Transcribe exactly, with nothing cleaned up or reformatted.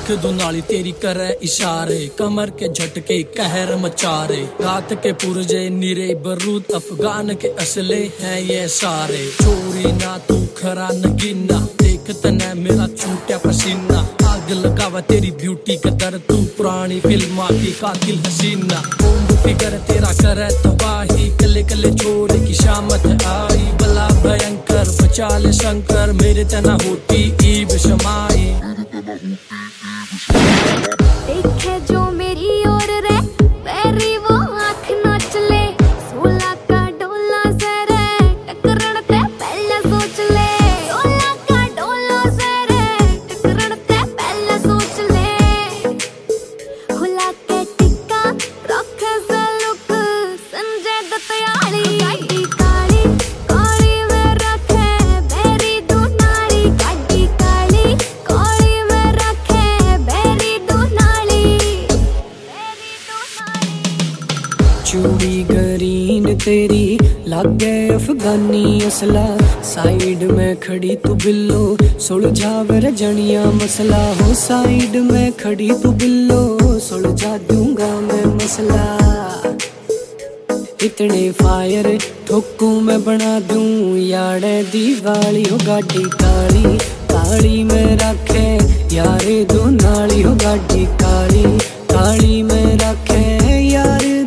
आंख दुनाली तेरी करे इशारे, कमर के झटके कहर मचारे, रात के पुरजे निरे बरूद अफगान के असले हैं ये सारे। चोरी ना तू खरा नगीना, देख तने मेरा छूटा पसीना, आग लगावा तेरी ब्यूटी कदर, तू पुरानी फिल्म की कातिल हसीना। बॉम्ब फिगर तेरा करे तबाही, कले कले छोड़ की शामत आई, बला भयंकर बचा ले शंकर, मेरे तना होती ईब शमाई। देखे जो मेरी ओर रे पैरी वो आँख नाच ले, सोला का डोला से रे टकरण ते पहले सोच ले, सोला का डोला से रे टकरण ते पहले सोच ले। खुला के टिक्का रखे से लुक संजय दत्त यारी, गाड़ी काली काली में रखे बेरी दुनाली, गाड़ी काली काली में रखे बेरी दुनाली, बेरी दुनाली। चूड़ी ग्रीन तेरी लागे अफगानी असला, साइड में खड़ी तू बिल्लो सुलझा वर जनिया मसला, हो साइड में खड़ी तू बिल्लो सुलझा दूंगा मैं मसला। इतने फायर ठोकू मैं बना दूं यारे दीवाली, हो गाड़ी काली काली में रखे यारे दो नाली, हो गाड़ी काली काली में रखे यार